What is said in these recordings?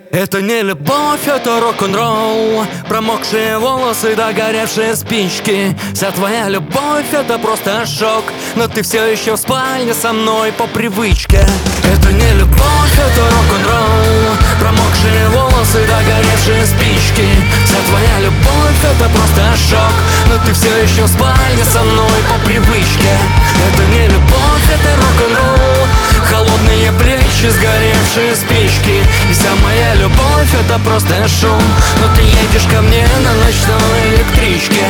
Это не любовь, это рок-н-ролл. Промокшие волосы, догоревшие спички. Вся твоя любовь — это просто шок. Но ты все еще в спальне со мной по привычке. Это не любовь, это рок-н-ролл. Промокшие волосы, догоревшие спички. Вся твоя любовь — это просто шок. Но ты все еще в спальне со мной по привычке. Это не любовь, это рок-н-ролл. Холодные плечи, сгоревшие спички. И вся моя любовь — это просто шум. Но ты едешь ко мне на ночной электричке.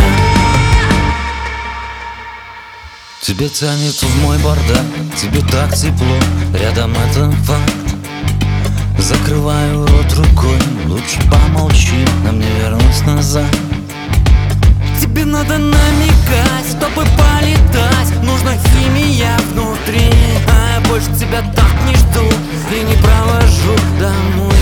Тебе тянет в мой бардак, тебе так тепло, рядом это факт. Закрываю рот рукой, лучше помолчи, нам не вернусь назад. Тебе надо намекать, чтобы полетать. Нужна химия внутри, а я больше тебя так не жду и не провожу домой.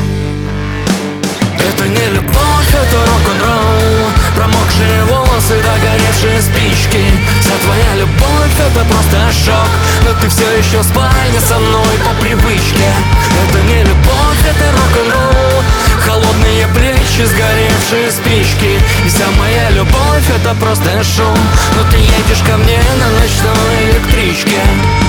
Это не любовь, это рок-н-ролл. Промокшие волосы, догоревшие спички. Вся твоя любовь — это просто шок. Но ты все еще в спальне со мной по привычке. Это не любовь, это рок-н-ролл. Холодные плечи, сгоревшие спички. И вся моя любовь — это просто шум. Но ты едешь ко мне на ночной электричке.